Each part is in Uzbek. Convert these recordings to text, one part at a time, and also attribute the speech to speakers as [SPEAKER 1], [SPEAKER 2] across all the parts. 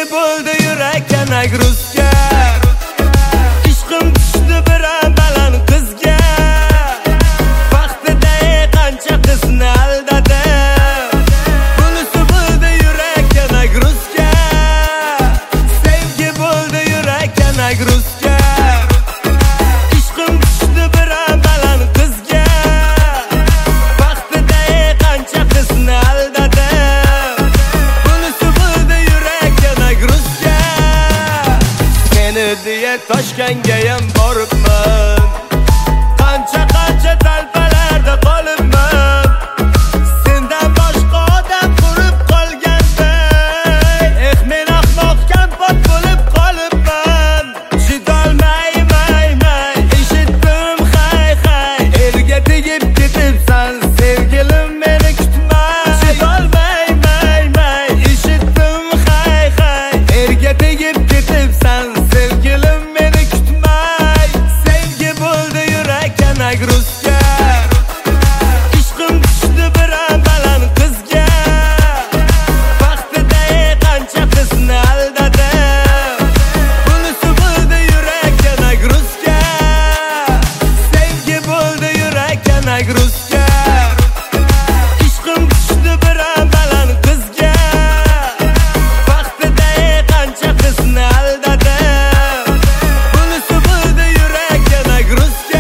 [SPEAKER 1] bo'ldi yurakka nagruzga. Ishqim tushdi bir amalan qizga. Vaqtida qancha qizni aldadi. Bunisi bo'ldi yurakka nagruzga. Sevgi bo'ldi yurakka nagruzga. Ishqim tushdi bir amalan qizga. Vaqtida qancha qizni aldadi. Bunisi bo'ldi yurakka nagruzga. Seni diye Toshkentga ham boribman. Qancha talpalarda qolibman. Sendan boshqa odam qurib qolganday. Men ahmoq kampot bo'lib qolibman. Chidolmayman, eshitdim hay. Elga tegib ketibsan, sevgilim meni kutma. Chidolmayman, eshitdim hay. Elga tegib ketibsan, sevgilim meni kutmay. Sevgi bo'ldi yurakka nagruzga. Ishqim tushdi bir amalan qizga. Vaqtida qancha qizni aldadi. Bunisi bo'ldi yurakka nagruzga. Sevgi bo'ldi yurakka nagruzga. Ishqim tushdi bir amalan qizga. Vaqtida qancha qizni aldadi. Bunisi bo'ldi yurakka nagruzga.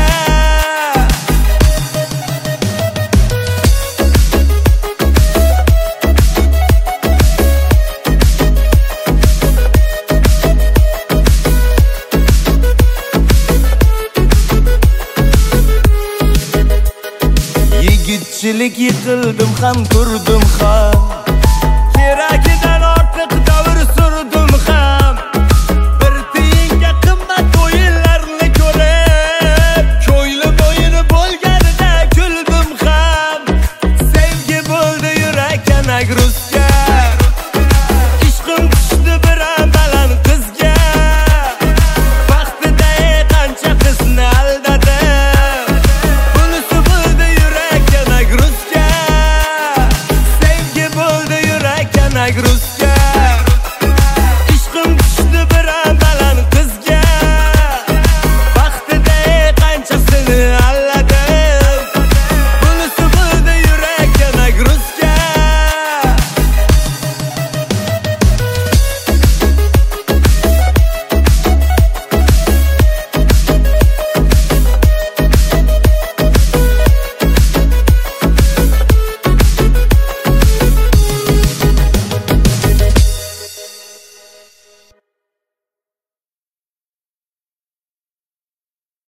[SPEAKER 1] Yigitchilik yiqildim ham turdim ham.